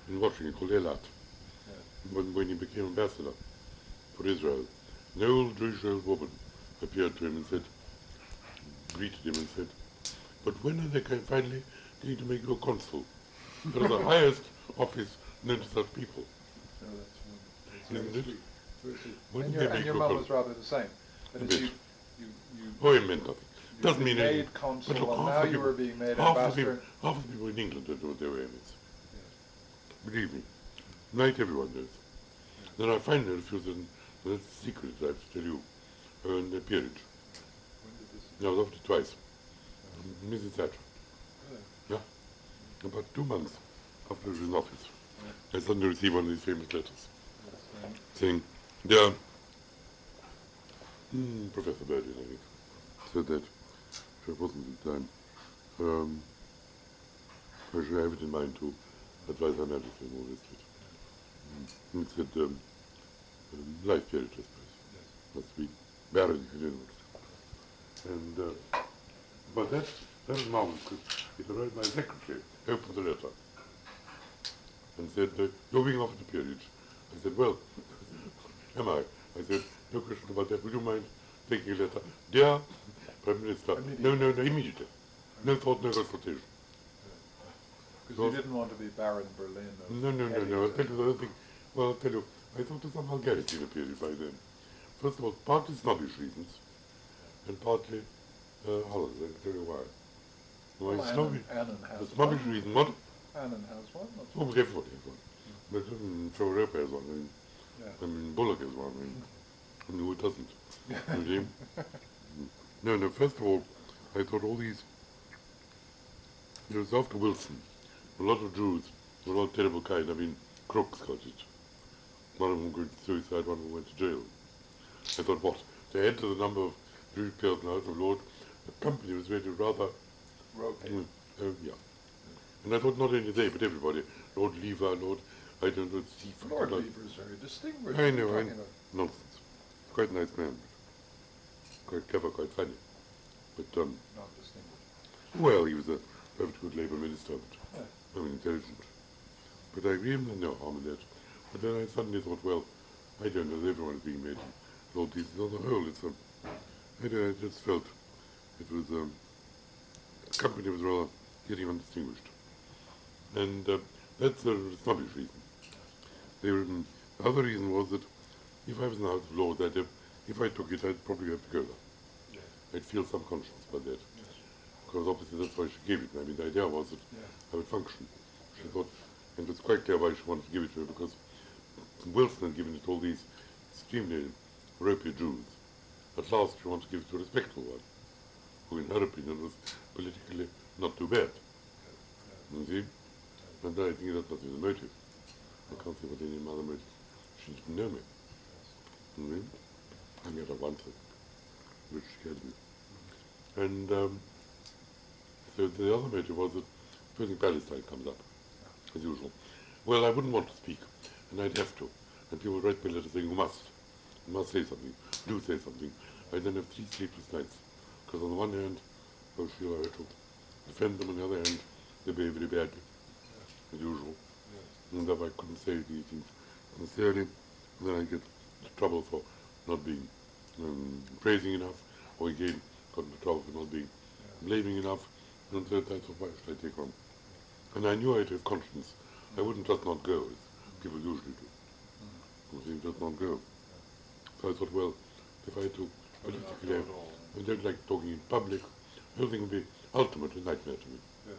in Washington called Elat, when he became ambassador for Israel. An old Jewish old woman appeared to him and said, greeted him and said, but when are they finally going to make you a consul? That is the highest office known to such people. Oh, that's Isn't very it? sweet. Very sweet. When And did your, they make and your you a mum consul? was rather the same. That A is, bit. you Oh, it meant nothing. you Doesn't were mean made anything. consul, But look, and half now the you people- were being made half ambassador. the people in England don't know what their aim is. Yes. Believe me. Night everyone knows. Then I finally refused, and that's the secret I have to tell you, in the peerage. When did this? I was offered it twice. Mrs. Thatcher. Really? Yeah. About 2 months after I was in office, I suddenly received one of these famous letters Yes, saying, dear Professor Burdin, I think, said that, which I wasn't at the time, I should have it in mind to advise Her Majesty and all this. And it said, life peerage, I suppose. yes. Must be barren, you know. And, but that was marvelous, because it arrived my secretary, opened the letter, and said, you're being offered a peerage. I said, well, am I? I said, no question about that. Would you mind taking a letter? Dear Prime Minister. No, immediately. No thought, no consultation. Because you didn't want to be Baron Berlin. No. I'll tell you the other thing. Well, I'll tell you, I thought there's some vulgarity in the peerage by then. First of all, partly snobbish reasons, and partly others. I'll tell you why. Well, Annan has the snobbish one. reason, what? Annan has one. Almost everybody has one. But Europa has one. Yeah. Bullock has one. And who doesn't? You see? No, first of all, I thought all these, it was after Wilson, a lot of Jews were all terrible kind. I mean, crooks got it. One of them went to suicide, one of them went to jail. I thought, what? To add to the number of Jewish peers in the House of Lords, the company was really rather... Rotate. Yeah. And I thought not only they, but everybody. Lord Lever, Lord, I don't know, Seaford. Lord Lever is very distinguished. I know, What are you talking about? nonsense. Quite a nice man. Quite clever, quite funny. But, Not distinguished. well, he was a perfect good Labour minister, but, Yeah. I mean, intelligent. But I really no harm in that. But then I suddenly thought, well, I don't know, everyone is being made Lord Lever. On the whole, it's I don't know, I just felt it was, the company was rather getting undistinguished. And that's a snobbish reason. The other reason was that if I was in the House of Lords, if I took it, I'd probably have to go there. Yes. I'd feel some conscience about that. Yes. Because obviously that's why she gave it. I mean, the idea was that Yes. I would function. She thought, and it was quite clear why she wanted to give it to me, because Wilson had given it to all these extremely ropey Jews. At last she wanted to give it to a respectable one, who in her opinion was politically not too bad. You see? And I think that was the motive. I can't think of any other motive. She didn't know me. You see? I met her once, which she had me. And so the other motive was that supposing Palestine comes up, as usual. Well, I wouldn't want to speak, and I'd have to. And people would write me letters saying, you must say something, do say something. I then have 3 sleepless nights. Because on the one hand, I was sure I had to defend them, on the other hand, they behave very badly, as usual. And if I couldn't say these things sincerely, then I get into trouble for not being praising enough, or again, got into trouble for not being blaming enough, and so that's why should I take on. And I knew I had to have conscience. I wouldn't just not go, as people usually do. I think just not go. So I thought, well, if I had to politically, I don't like talking in public, I don't think it would be ultimately a nightmare to me. Yes.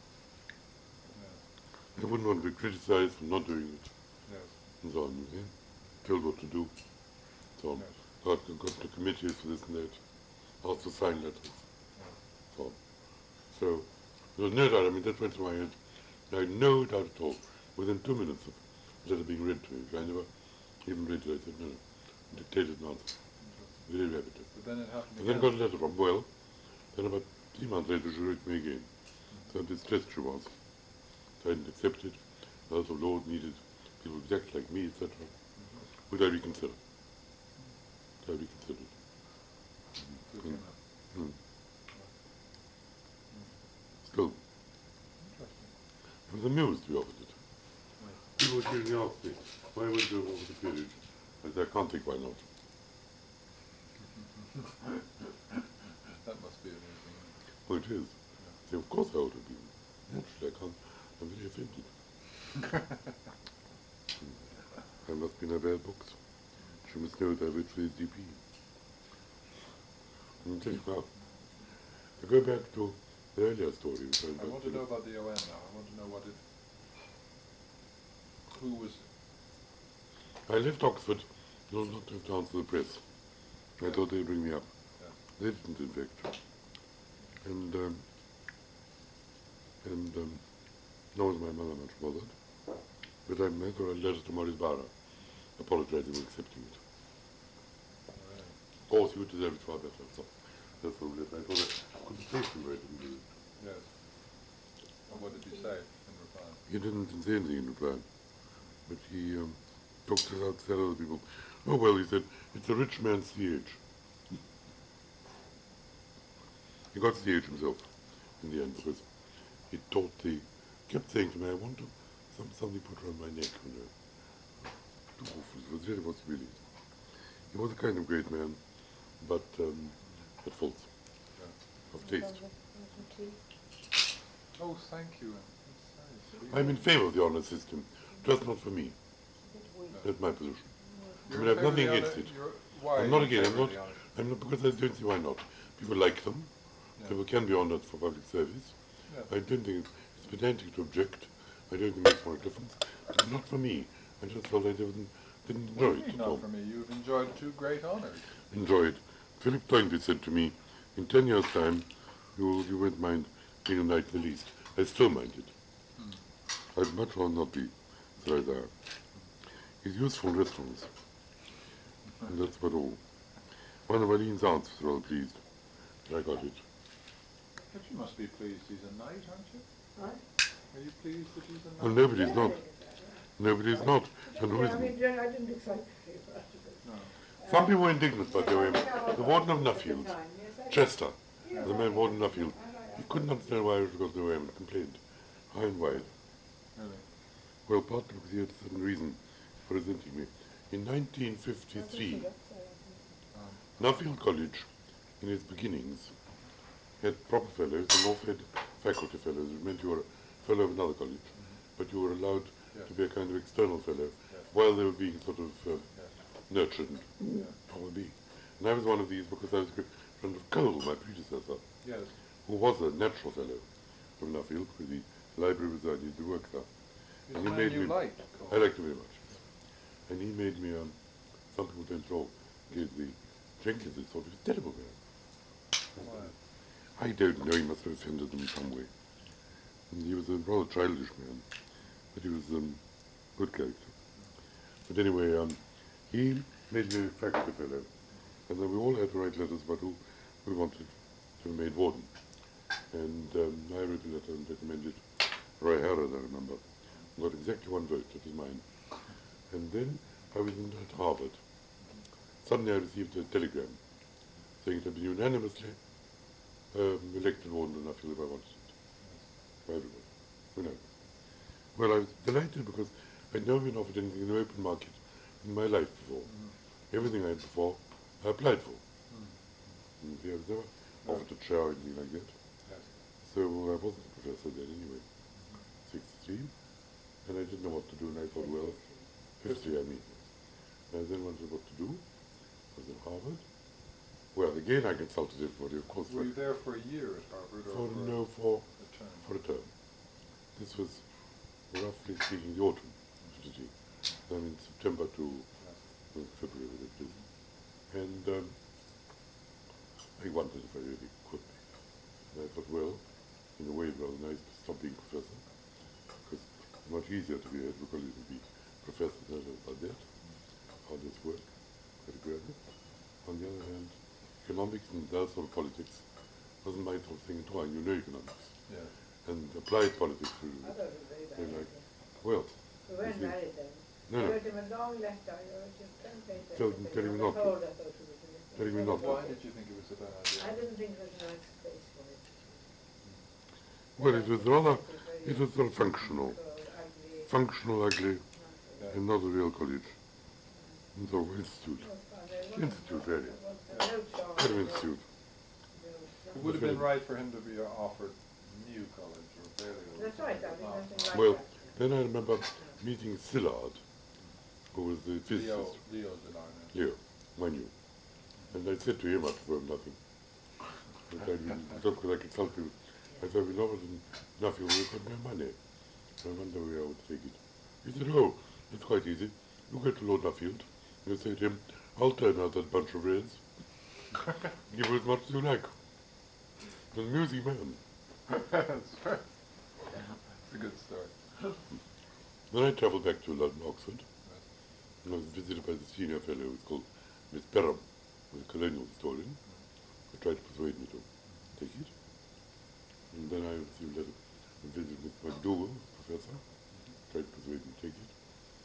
I wouldn't want to be criticized for not doing it, Yes. and so on, you see, told what to do, so on. Yes. So I've got to committees for this and that, also sign letters, so on. So, there was no doubt, I mean, that went through my head. I had no doubt at all, within 2 minutes of the letter being read to me, which I never even read it, I said, no, dictated an answer. Very rapidly. But then it happened And then again. got a letter from, well, then about 3 months later she wrote me again. So distressed she was. So I didn't accept it. The House of Lords needed people exactly like me, etc. Would I reconsider? So I reconsidered. So it came out. Still, Interesting. I was amused to be offered it. Yes. People usually ask me, why went you over the peerage? I say, I can't think why not. That must be amusing. Well, it is. I say, of course I ought to be. Naturally, I can't. I'm very offended. I must be in a bad books. She must know that I vote for the SDP. I'm telling you now. I go back to the earlier story. Which I want to know about the OM now. I want to know who was... I left Oxford in order not to have to answer the press. I thought they'd bring me up. Yeah. They didn't, in fact. And nor was my mother much bothered. But I thought I'd letter to Maurice Barra, apologizing for accepting it. Of course, you deserve it far better. So that's all that I thought I couldn't say to him, I didn't do it. Yes. And what did he say in reply? He didn't say anything in reply. But he talked to other people. Oh, well, he said, it's a rich man's CH. He got CH himself in the end because he kept saying to me, I want to something put around my neck, you know. Too awful. It was really what he really. He was a kind of great man, but had faults of taste. Oh, thank you. I'm in favour of the honour system, just not for me. That's my position. I mean, I have nothing against it. Why? I'm not against it. I'm not because I don't see why not. People like them. Yeah. People can be honoured for public service. Yeah. I don't think it's pedantic to object. I don't think it makes more difference. It's not for me. I just felt I didn't enjoy it at all. Not for me. You've enjoyed two great honours. Enjoyed. Philip Toynbee said to me, in 10 years' time, you won't mind being a knight in the least. I still mind it. I'd much rather not be Sir Isaiah. He's useful in restaurants. And that's about all. One of Eileen's aunts was rather pleased that I got it. But you must be pleased he's a knight, aren't you? What? Are you pleased that he's a knight? Well, nobody's not. Nobody's not. And who I isn't? mean, I didn't expect it. No. Some people were indignant, by the way. The warden of Nuffield, Chester, the man warden of Nuffield, he couldn't understand why I was got the way and complained high and wide. Really? Well, partly because he had a certain reason for resenting me. In 1953, Nuffield College, in its beginnings, had proper fellows and also had faculty fellows, which meant you were a fellow of another college, but you were allowed to be a kind of external fellow while they were being sort of nurtured and probably. And I was one of these because I was a good friend of Cole, my predecessor, Yes. who was a natural fellow from Nuffield, with the library was I used to work there. He's And a he man made you me, liked, I Cole. liked him very much. And he made me, some people don't know, gave the Jenkins this sort of terrible man. Why? I don't know, he must have offended them in some way. And he was a rather childish man, but he was a good character. But anyway, he made me a faculty fellow, and then we all had to write letters about who we wanted to be made warden. And I wrote a letter and recommended Roy Harrod, I remember. Got exactly one vote, that was mine. And then I was at Harvard. Suddenly I received a telegram saying it had been unanimously elected warden of Nuffield if I wanted it. For everyone. Who knows? Well, I was delighted because I'd never been offered anything in the open market in my life before. Everything I had before, I applied for. And I was never offered a chair or anything like that. Yes. So I wasn't a professor then anyway. 63. And I didn't know what to do, and I thought, well, 50 I mean. And I then wondered what to do. I was at Harvard. Well, again, I consulted everybody, of course. Were you there for a year at Harvard or For a term? for a term. This was, roughly speaking, the autumn study. Then in September to February, whatever it is. And I wondered if I really could be. And I thought, well, in a way, it's rather nice to stop being professor, because it's much easier to be able to be professor than about that, how this work, at a graduate. On the other hand, economics and that sort of politics wasn't my sort of thing at all. I knew no economics. Yes. And applied politics to I thought it was very they bad. like, well, We weren't you see. married then. No, I no. wrote him a long letter. I wrote him 10 pages. Tell him not to. Told I thought it was a little- Tell him not to. Why did you think it was a bad idea? I didn't think it was a nice place for it. Well, it was rather, it was sort of functional. Ugly. Functional, ugly, Yeah. and not a real college. It's an institute. Institute, really. Kind of institute. It would have been right for him to be offered New College or Balliol. That's right, Daddy, nothing like Well, that. then I remember meeting Szilard, who was the physicist. Leo Szilard. Leo, my new. And I said to him after nothing. But I didn't talk because I could help you. I thought we love it and nothing will have no money. I wonder where I would take it. He said, oh, it's quite easy. You go to Lord Nuffield, you say to him, I'll turn out that bunch of reds. Give her as much as you like. He's an amusing man. That's right. It's a good story. Then I travelled back to London, Oxford, and I was visited by the senior fellow who was called Miss Perham, who was a colonial historian, who tried to persuade me to take it. And then I received a letter and visited Miss McDougall, professor, tried to persuade me to take it.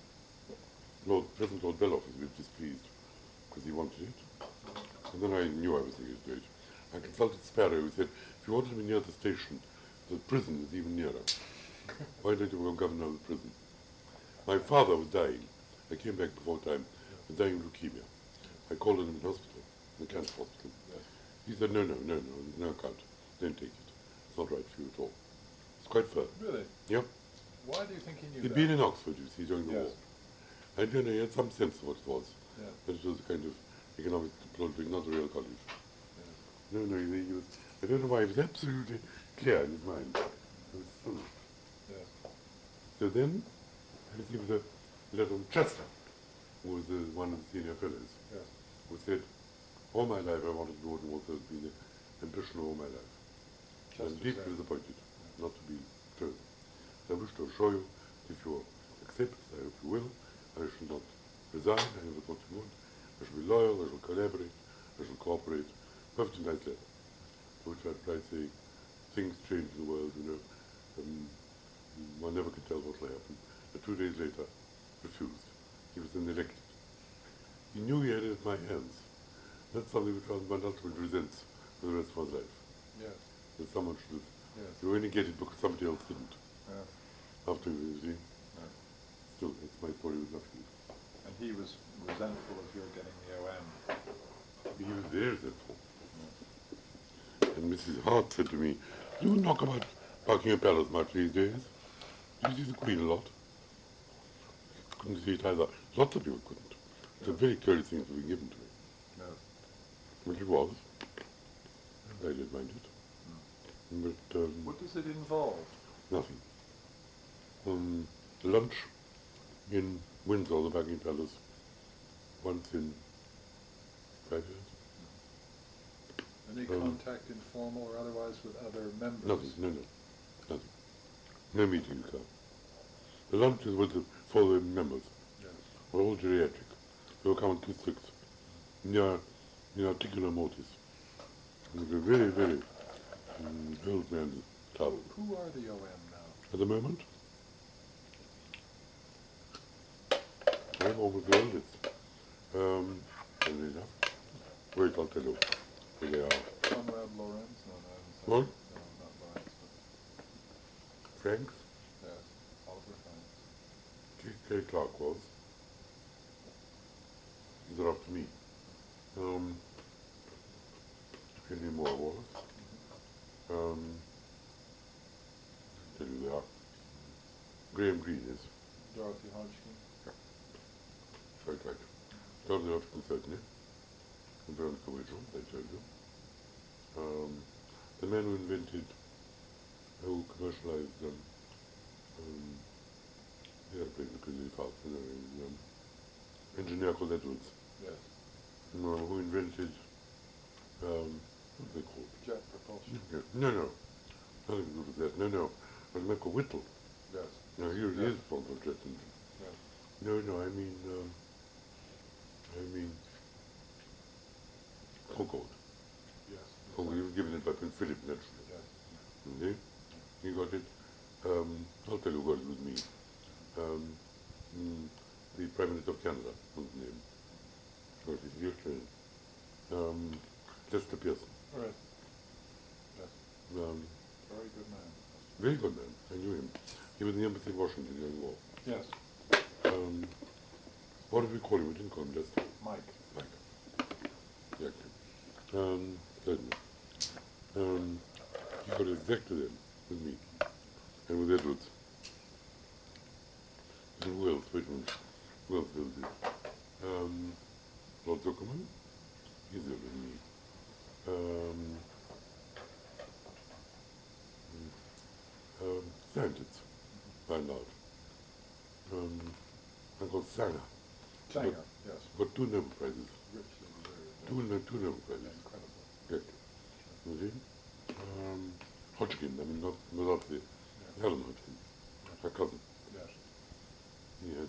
Present Lord Belloff was a bit displeased because he wanted it. And then I knew I was going to do it. I consulted Sparrow, who said, if you wanted to be near the station, the prison is even nearer. Why don't you become governor of the prison? My father was dying. I came back before time, was dying of leukemia. I called him in hospital, in the cancer hospital. He said, no, there's no account. Don't take it. It's not right for you at all. It's quite firm. Really? Yep. Why do you think he knew He'd that? been in Oxford, you see, during the Yes. war. I don't know, he had some sense of what it was. Yeah. That it was a kind of economic diplomacy, not a real college. Yeah. No, he was, I don't know why, he was absolutely clear in his mind. It was full. Yes. So then, I received a letter from Chester, who was one of the senior fellows, Yes. who said, all my life I wanted to go to Warsaw, it's been the ambition of all my life. I'm Chester deeply said. disappointed not to be chosen. I wish to assure you, if you accept, I hope you will, I shall not resign, I never thought you would. I shall be loyal, I shall collaborate, I shall cooperate. Perfectly nice letter. To which I replied saying, things change in the world, you know. One never can tell what will happen. But 2 days later, refused. He was then elected. He knew he had it at my hands. That's something which one ultimately resents for the rest of his life. Yes. That someone should have, Yes. you only get it because somebody else didn't. Yes. After you see. Yes. Still, it's my story with nothing. And he was resentful of your getting the OM. He was very resentful. And Mrs. Hart said to me, you knock about Buckingham Palace much these days. You see the Queen a lot. Couldn't see it either. Lots of people couldn't. It's a very curious thing to be given to me. Yes. Which it was. I didn't mind it. But What does it involve? nothing. Lunch in Windsor, the Buckingham Palace, once in 5 years. Any contact, informal or otherwise, with other members? Nothing, nothing. No meetings, sir. The lunch is with for the members. Yes. We're all geriatric. They will come on 2/6. Near articular mortis. And it's a very, very old man's tub. Who are the OM now? At the moment, I'm almost the oldest. Funnily enough. Wait, I'll tell you who they are. Conrad Lorenz? No, What? No, not Lorenz, but Franks, yes, Oliver Franks. K. Clark was. These are after me. Henry Moore was. Tell you they are. Graham Greene is. Dorothy Hodgkin. Right. Dorothy Hodgkin certainly. And Veronica Wedgell, I told you. The man who invented, who commercialized the airplane because he felt, engineer called Edwards, Yes. who invented, what are they called? Jet propulsion. No, nothing to do with that. No, it was Michael Whittle. Yes. No, he is responsible for jet engine. Yes. No, I mean Concorde. Yes. Concorde, he was given it by Prince Philip, naturally. Yes. Okay? He got it. I'll tell you who got it with me. The Prime Minister of Canada was the name. Got it here. Chester Pearson. All right. Yes. Very good man. Very good man. I knew him. He was in the embassy in Washington during the war. Yes. What did we call him? We didn't call him Lester. Mike. Mike. Exactly. Certainly. He got exactly then with me and with Edwards. And who else? Wait a minute. Who else was it? Lord Zuckerman. He's there with me. Scientists, by and large. Uncle Sanger. Sanger, yes. Got 2 Nobel Prizes. Richly deserved. Two Nobel Prizes. Incredible. Exactly. You see? Hodgkin, I mean, not the Helen Hodgkin, her cousin. Yes. He has it.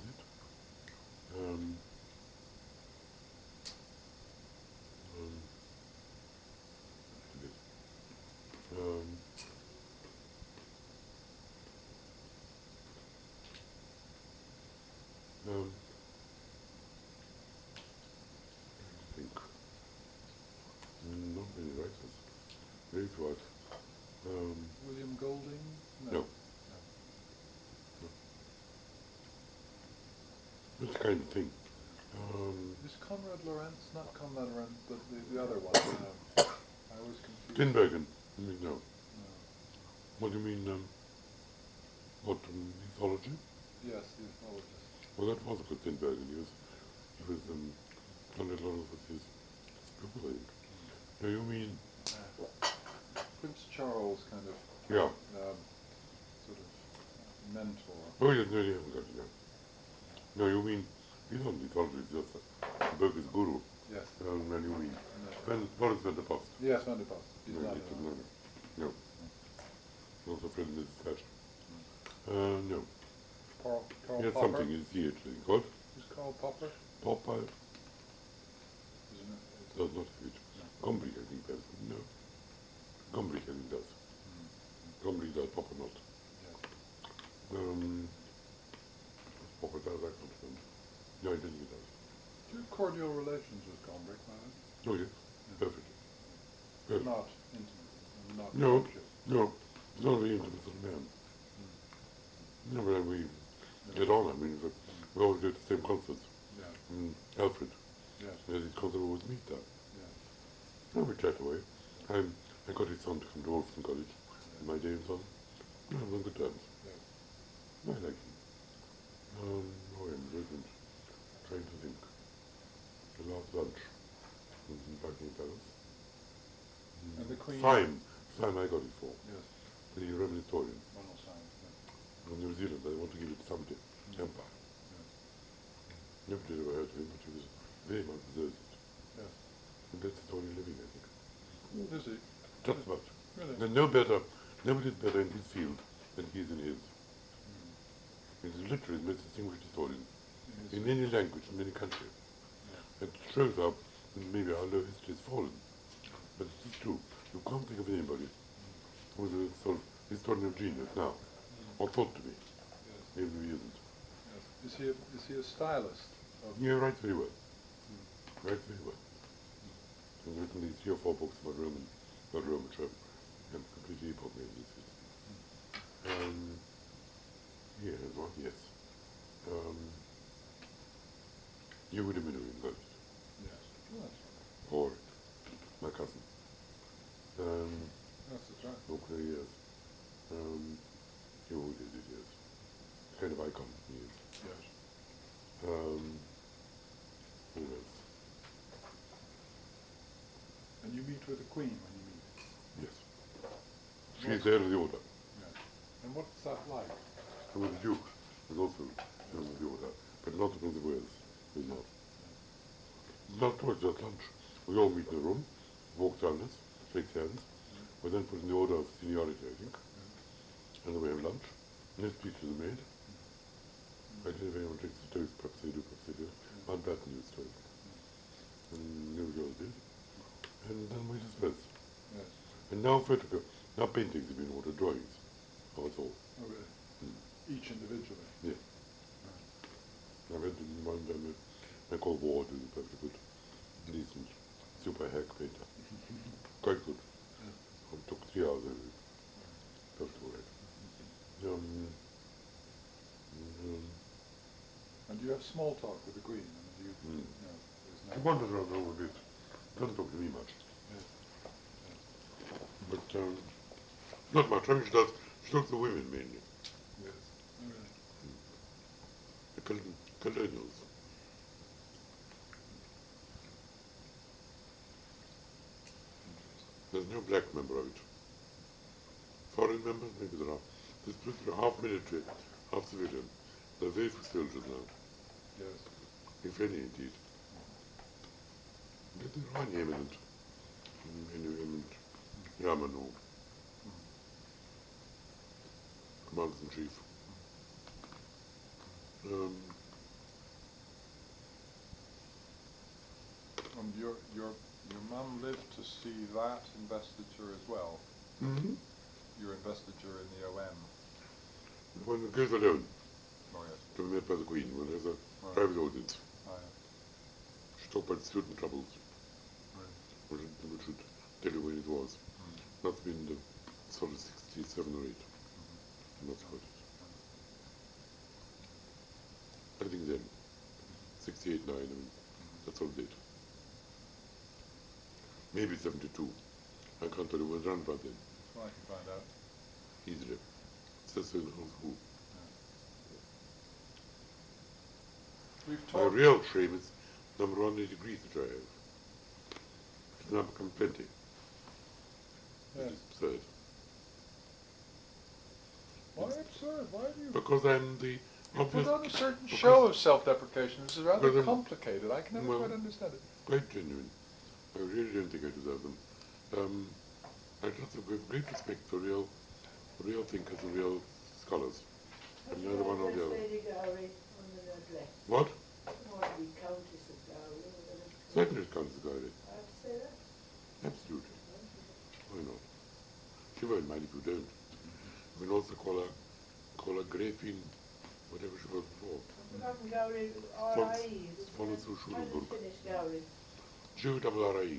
I think. Not many writers. Very what? William Golding? No. This kind of thing. Is Conrad Lorenz, not Conrad Lorenz, but the other one? I was confused. Tinbergen. No. No. What do you mean? What mythology? Yes, the ethologist. Well, that was a good Tinbergen. He was done a lot of his people, I think. No, you mean? Prince Charles kind of Yeah. sort of mentor. Oh, yes, no, he hasn't got it now. No, you mean? He's not mythology. It's just Berger's guru. Yes. No, you mean? No. Boris van der Post. Yes, Van der Post. He's No, not it's in no, it. no. Also friend in this fashion. No. Karl He has Popper. something in theatre. What? Who's Karl Popper? Popeye Isn't it? does not have it. Gombrich, I think, does. No. Gombrich, I think, does. Gombrich does, Popper not. Yes. Popper does, I can't remember. No, I don't think he does. Do you have cordial relations with Gombrich, man? Oh, yes. Perfect. Perfect. Not intimate. Not No. friendship. No. He's not a very intimate sort of man. No, but we get on. I mean, we always go to the same concerts. Yeah. Alfred, Yes. there's his concert with me there. Yes. No, we chat away. I got his son to come to Wolfson College, my day and son. No, we're on good terms. Yes. I like him. Oh, I'm very good. Trying to think. The last lunch was in Buckingham Palace. And the Queen. Syme I got it for. Yes. The Roman historian Ronald Syme. Yes. from New Zealand. I want to give it to somebody. Empire. Never did ever heard of him, but he was very much deserved it. Yes. The best historian living, I think. Is he? Just about. Really? There's nobody is better in his field than he is in his. He's literally the most distinguished historian in any language, in any country. It shows up maybe how low history has fallen. But it is true. You can't think of anybody who's a sort of historian of genius now, or thought to be, Yes. even if he isn't. Yes. Is he a stylist? Yeah, writes very well. Writes very well. He's written these 3 or 4 books about Roman travel, and completely epoch making. Here as well, yes. You would have been doing first, Yes. Oh, that's or my cousin. right. That's right. Okay, yes. You would have, yes. Kind of icon, he is. Yes. Who else? And you meet with the Queen when you meet? Yes. She's there of the order. Yes. And what's that like? And with the Duke was also of the order, but not the Prince of Wales. He's not. Not towards just lunch. We all meet in a room, walk around us, shake hands. We're then put in the order of seniority, I think. And then we have lunch. No speeches are made. I don't know if anyone drinks the toast, perhaps they do, perhaps they do. Mountbatten used toast. And nobody else did. And then we disperse. Yes. And now paintings have been ordered, drawings. Oh, it's all. Oh, really? Each individually? Yeah. I went in one time, Michael Ward is a perfectly good, decent, super hack painter. Quite good. It took 3 hours, I think. Perfectly all right. And do have small talk with the Queen. And you know, He there's wanders around home a bit. Doesn't talk to me much. Yes. But not much. I mean, she talks to women mainly. Yes. The colonials. There's no black member of it. Foreign members, maybe there are. There's pretty half military, half civilian. There are very few soldiers now, Yes. if any indeed. But there are any eminent Yaman or commanders in chief. And your mum lived to see that investiture as well. Mm-hmm. Your investiture in the OM. When it goes alone Oh yes. to be met by the Queen, when there's a Right. private audience, Oh, she talked about student troubles, yeah. which should tell you when it was. Not been the sort of 67 or 8. I'm not about it. I think then, 68, 9, I mean, that's all date. Maybe 72. I can't tell you when around about then, Well, I can find out. easily. Says so in Who's Who. We've My talked. real shame is number 180 degrees that I have. It's now become 20. Yes. It's absurd. Why absurd? Why do you Because I'm the put obvious, on a certain because- show of self-deprecation? This is rather Because I'm- complicated. I can never well- quite understand it. quite genuine. I really don't think I deserve them. I just have great respect for real thinkers and real scholars. I'm neither one or the other. Lady Gowrie on the address. What? Or the Countess of Gowrie. or whatever. Certainly it counts as Gowrie. I have to say that. Absolutely. Why not? She won't mind if you don't. You can also call her Gräfin, whatever she was before. I've forgotten Gowrie, R.I.E. follow through How do you Schulenburg. finish Gowrie? G-O-R-R-I-E.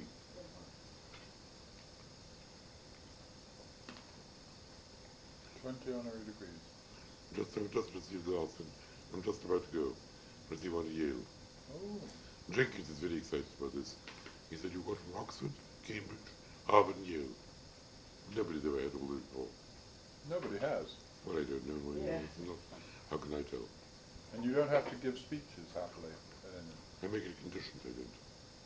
20 honorary degrees. I've just received the last one. I'm just about to go. Receive one at Yale. Oh. Jenkins is very excited about this. He said, you got from Oxford, Cambridge, Harvard and Yale. Nobody's ever had all those before. Nobody has. Well, I don't know. Yeah. How can I tell? And you don't have to give speeches happily at any. I make it a condition, I don't.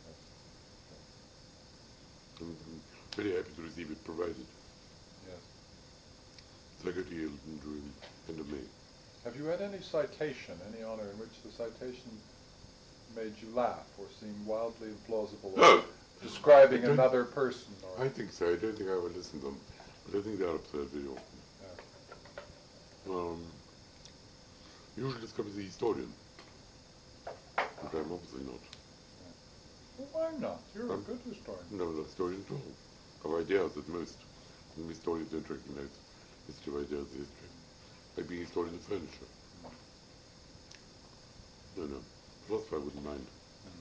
I'm very happy to receive it provided. Yes. So I go to Yale during end of May. Have you had any citation, any honor in which the citation made you laugh or seemed wildly implausible or describing I don't- another person? Or, I think so. I don't think I ever listened to them, but I think they are absurd very often. Usually it's comes the historian, but I'm obviously not. well, why not? You're a Um, good historian. I'm not a historian at all. Of ideas at most. And historians don't recognize history of ideas as history. Like being a historian of furniture. No. Philosopher I wouldn't mind.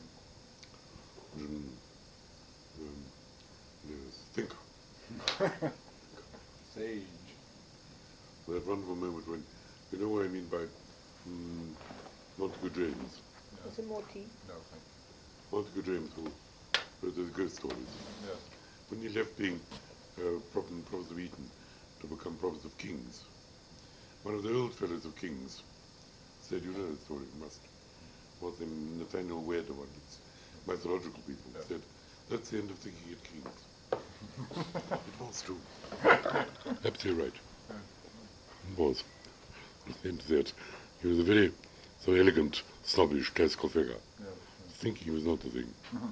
Thinker. Sage. That wonderful moment when, you know what I mean by Montague James. Yeah. Is it more tea? No, thank Montague James, who wrote those ghost stories. you. Yes. When he left being Provost of Eton to become Provost of King's, one of the old fellows of King's said, you know the story, you must. Was him Nathaniel Wade, one of these mythological people, Yeah. said, that's the end of thinking at King's. It was true. Absolutely right. It was. At the end of that, he was a very so elegant, snobbish, classical figure. Yes. Thinking was not the thing.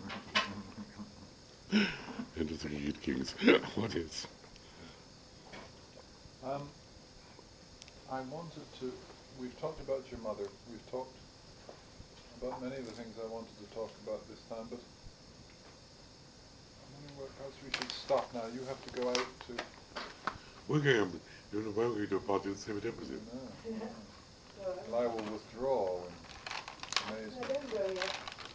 End of thinking at King's. What is? I wanted to, we've talked about your mother, we've talked about many of the things I wanted to talk about this time, but I'm wondering what else we should stop now. You have to go out to, We're going to a party at the same embassy. no, Well, and I will withdraw and I amazing. don't go yet.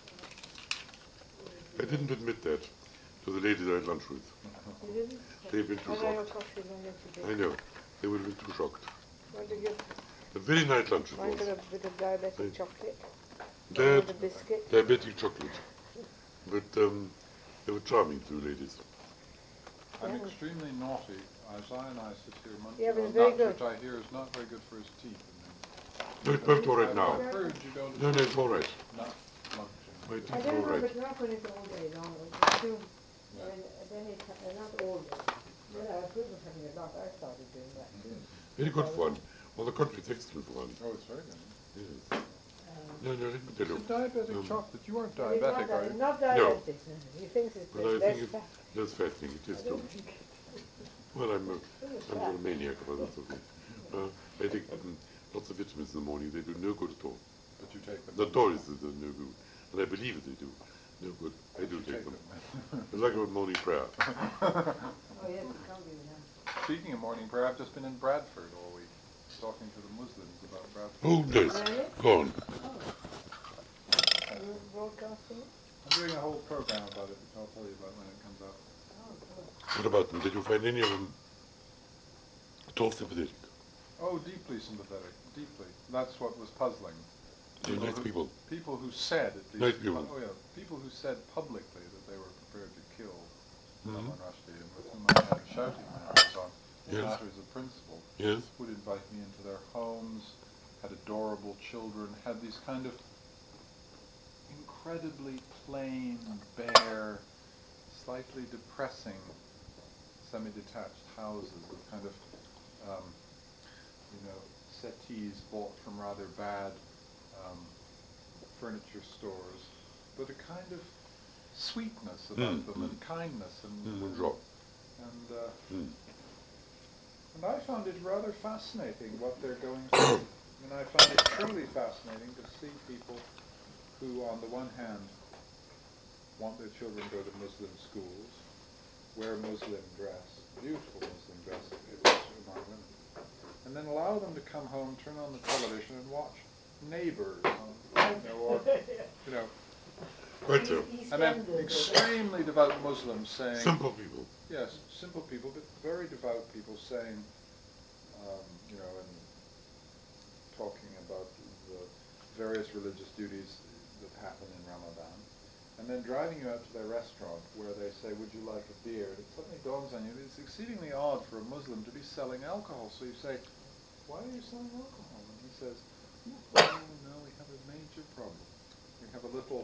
I didn't admit that to the ladies I had lunch with. You didn't? They've been too I know your shocked. coffee on yesterday. I know. They would have been too shocked. Want to give, A very nice lunch it want was. a bit of diabetic Thank- chocolate? They With the biscuit. diabetic chocolate. But they were charming, two ladies. I'm Yeah. extremely naughty. Isaiah and I sit here munching Yeah, but on it's very nuts, good. which I hear is not very good for his teeth. No, it's perfect all right now. I've heard you don't No, it's all right. nut munching. My I teeth are don't all know, right. but not when it's all day long. It's soon. Yeah. And then it's not all day. Well, I was having a lot. I started doing that too. Very good fun. Well, the country's excellent fun. Oh, it's very good. Yes. No, let me tell It's you. a diabetic chocolate. You aren't But it's diabetic, are you? not diabetic. No. He thinks it's But I less think fat. that's fascinating. It is I too. don't think Well, I'm it's a fat. maniac, but that's okay. I take lots of vitamins in the morning. They do no good at all. But you take them. Notoriously, they're no good. And I believe that they do. No good. I do take them. It's like a morning prayer. Oh, yes, it can't be now. Speaking of morning prayer, I've just been in Bradford all week, talking to the Muslims about Bradford. Oh, yes. Really? Go on. Are you broadcasting it? I'm doing a whole program about it, which I'll tell you about when it comes out. Oh, good. What about them? Did you find any of them at all sympathetic? Oh, deeply sympathetic, deeply. That's what was puzzling. They're nice people. People who said, at least, Nice people. oh yeah, people who said publicly that they were prepared to kill Mhm. Salman Rushdie, and with whom I had shouting matches on Yes. matters of principle, Yes? would invite me into their homes, had adorable children, had these kind of incredibly plain, bare, slightly depressing, semi-detached houses with kind of, settees bought from rather bad furniture stores, but a kind of sweetness about them and kindness and Drop. and I found it rather fascinating what they're going through. And I find it truly fascinating to see people who, on the one hand, want their children to go to Muslim schools, wear Muslim dress, beautiful Muslim dress if it's among women, and then allow them to come home, turn on the television, and watch Neighbours, or Quite so. and then extremely devout Muslims saying, Simple people. yes, simple people, but very devout people saying, and talking about the various religious duties that happen in Ramadan, and then driving you out to their restaurant where they say, would you like a beer? And it suddenly dawns on you, it's exceedingly odd for a Muslim to be selling alcohol. So you say, why are you selling alcohol? And he says, oh no, we have a major problem. We have a little,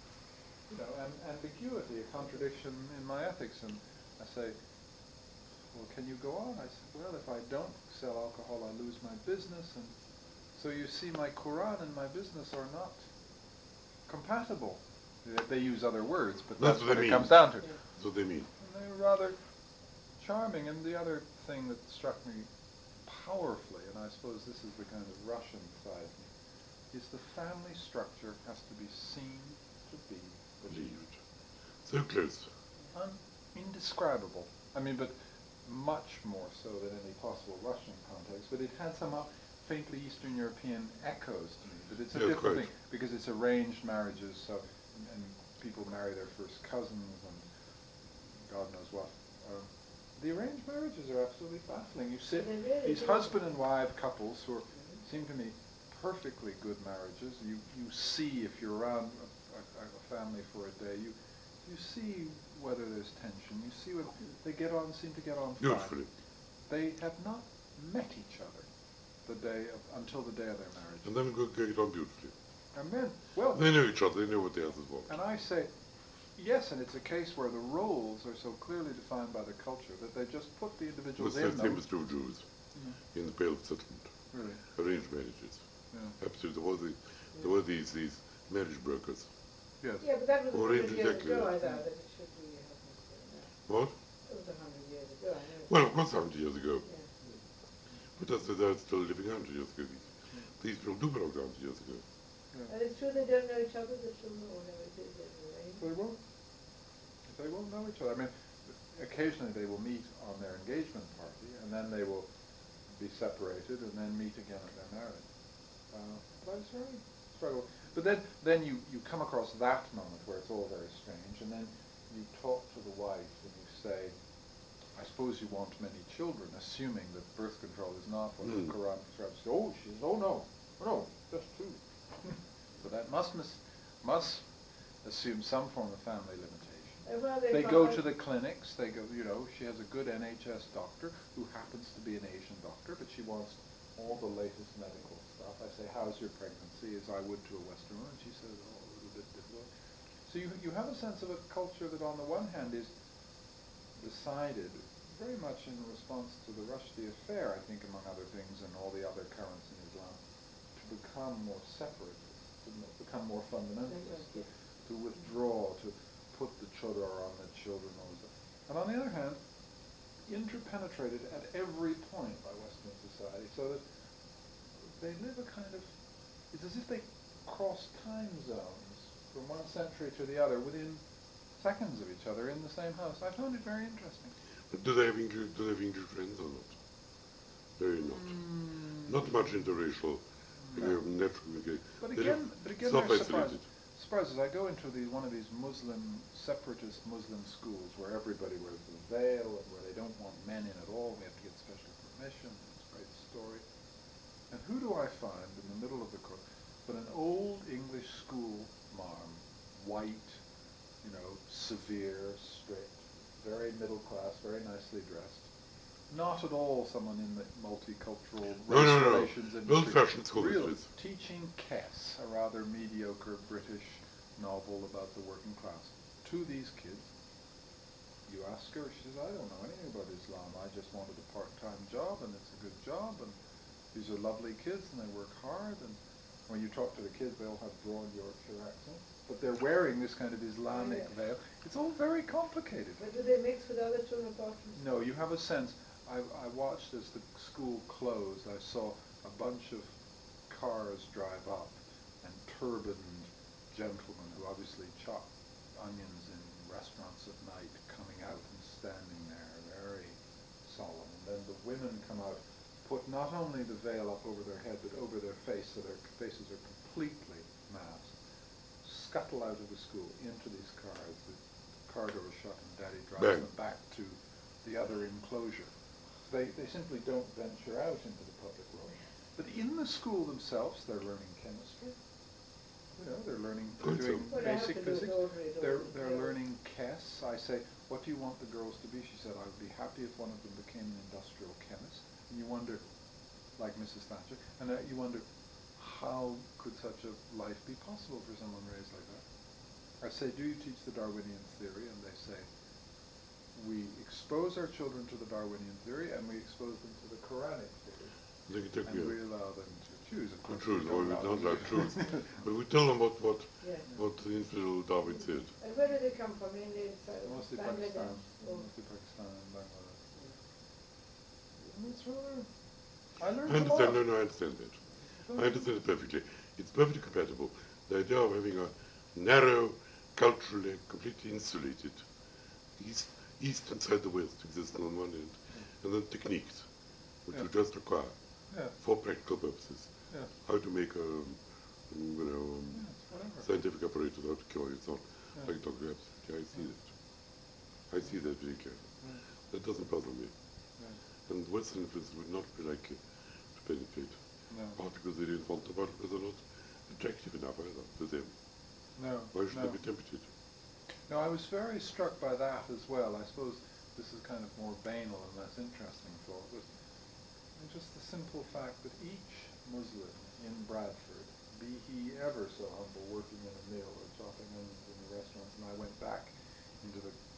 ambiguity, a contradiction in my ethics. And I say, well, can you go on? I said, well, if I don't sell alcohol, I lose my business. And so you see, my Quran and my business are not compatible. They use other words, but that's what it comes down to. That's what they mean. And they were rather charming. And the other thing that struck me powerfully, and I suppose this is the kind of Russian side of me, is the family structure has to be seen to be believed. So close. Indescribable. I mean, but much more so than any possible Russian context. But it had somehow faintly Eastern European echoes to me. But it's a different thing because it's arranged marriages. So and people marry their first cousins and God knows what. The arranged marriages are absolutely baffling. You sit these husband and wife couples who seem to me perfectly good marriages. You see if you're around a family for a day, you see whether there's tension. You see whether they seem to get on fine. Beautifully. They have not met each other until the day of their marriage. And then go get on beautifully. And then, well, They know each other. They know what the others want. and I say, yes, and it's a case where the roles are so clearly defined by the culture that they just put the individuals That's in the them. same as true Jews in the Pale settlement. Really, Arranged marriages. yeah. Absolutely. There were these marriage brokers. Yes. Yeah, but that was Or 100 years exactly ago, that. I thought, that it should be a husband. What? It was 100 years ago, I know. Well, of course, 100 years ago. Yeah. But they're still living 100 years ago. These people do belong to 100 years ago. And it's true they don't know each other, the children, or whatever it is, They won't. They won't know each other. I mean, occasionally they will meet on their engagement party, and then they will be separated, and then meet again at their marriage. But it's very struggle. But then you come across that moment where it's all very strange, and then you talk to the wife and you say, I suppose you want many children, assuming that birth control is not what the Quran prescribes. Oh, she says, oh no, just two. So but that must assume some form of family limitation. Well, They go to the clinics, they go, you know, she has a good NHS doctor who happens to be an Asian doctor, but she wants all the latest medical stuff. I say, how's your pregnancy, as I would to a Western woman, and she says, oh, a little bit difficult. So you have a sense of a culture that on the one hand is decided very much in response to the Rushdie affair, I think, among other things, and all the other currents in Islam, to become more separate, to become more fundamentalist, to withdraw, to put the chodar on the children, all that. And on the other hand, interpenetrated at every point by Western society, so that they live a kind of, it's as if they cross time zones from one century to the other within seconds of each other in the same house. I found it very interesting. But do they have English friends or not? Very not. Not much interracial networking. But again, there are surprises. I go into one of these separatist Muslim schools where everybody wears the veil and where they don't want men in at all. We have to get special permission. It's a great story. And who do I find in the middle of the course but an old English school marm, white, you know, severe, strict, very middle class, very nicely dressed. Not at all someone in the multicultural race relations industry. Old-fashioned school Really, teaching Kess, a rather mediocre British novel about the working class, to these kids. You ask her, she says, I don't know anything about Islam. I just wanted a part-time job, and it's a good job, and these are lovely kids, and they work hard, and when you talk to the kids, they all have broad Yorkshire accents. But they're wearing this kind of Islamic veil. It's all very complicated. But do they mix with other children apart from? No, you have a sense. I watched as the school closed. I saw a bunch of cars drive up and turbaned gentlemen who obviously chop onions in restaurants at night coming out and standing there, very solemn. And then the women come out, put not only the veil up over their head but over their face, so their faces are completely masked. Scuttle out of the school into these cars. The car door is shut and Daddy drives them back to the other enclosure. They simply don't venture out into the public world. But in the school themselves, they're learning chemistry. You know, they're doing basic physics. They're learning Kess. I say, what do you want the girls to be? She said, I would be happy if one of them became an industrial chemist. And you wonder, like Mrs. Thatcher, and you wonder, how could such a life be possible for someone raised like that? I say, do you teach the Darwinian theory? And they say, we expose our children to the Darwinian theory and we expose them to the Quranic theory. And we allow them to choose. Of course, we don't like choose. But we tell them what the infidel Darwin said. And where do they come from? Mostly Pakistan. Mostly Pakistan and Bangladesh. And it's rather... I learned a lot. I understand that. I understand it perfectly. It's perfectly compatible. The idea of having a narrow, culturally, completely insulated East and side the West existing on one end, and then techniques, which you just require for practical purposes. How to make a, scientific apparatus, how to cure it, so I can talk to you absolutely. I see that. I see that very clearly. That doesn't puzzle me. And Western influence would not be likely to penetrate. Part because they didn't want to, part because they're not attractive enough either to them. Why should they be tempted? No, I was very struck by that as well. I suppose this is kind of more banal and less interesting thought, but just the simple fact that each Muslim in Bradford, be he ever so humble, working in a mill or chopping onions in the restaurants, and I went back in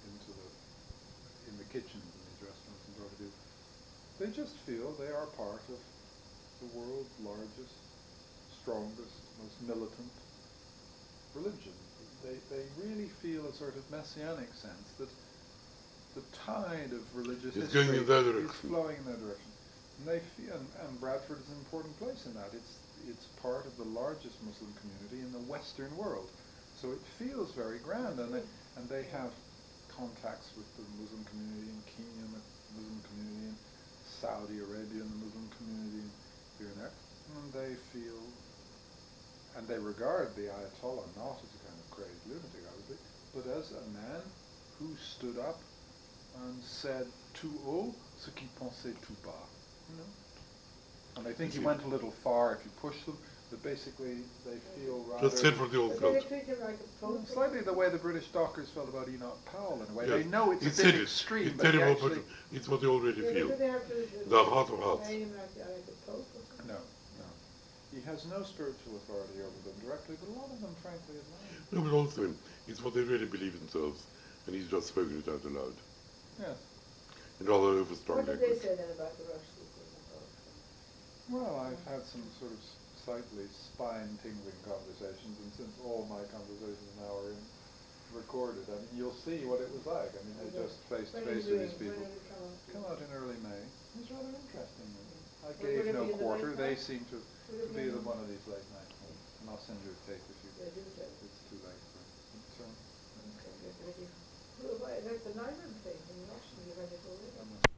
the kitchens in these restaurants in Drogheda, they just feel they are part of the world's largest, strongest, most militant religion. They really feel a sort of messianic sense that the tide of religious history is flowing in that direction. And they feel, and Bradford is an important place in that. It's part of the largest Muslim community in the Western world. So it feels very grand, and they have contacts with the Muslim community in Kenya, the Muslim community in Saudi Arabia, and the Muslim community here and there. And they feel, and they regard the Ayatollah not as a kind of crazed lunatic, obviously, but as a man who stood up and said tout haut ce qu'il pensait tout bas. You know, And I think You he see. went a little far if you push them, but basically they feel rather... Just sit for the old But then they cult. treat him like a pope. Slightly the way the British dockers felt about Enoch Powell in a way. Yes. They know it's a said bit it. extreme, It's but he terrible, actually... but it's what they already Yeah, feel. but they have to The heart of hearts. train him like a pope or something. No, no. He has no spiritual authority over them directly, but a lot of them, frankly, admire him. No, but also it's what they really believe themselves, and he's just spoken it out aloud. Yes. In rather overstrong What did they language. say then about the Russians and the pope? Well, I've had some sort of slightly spine-tingling conversations, and since all my conversations now are recorded, I mean, you'll see what it was like. I mean, they just face-to-face with these people. Come out in early May. It was rather interesting. I Would gave it no be in the quarter. night They time? seem to be the one of these late night ones. And I'll send you a tape if you... They do that. It's too late for it. So, Well, that's a Nyman thing in Russian, you read it already. I'm not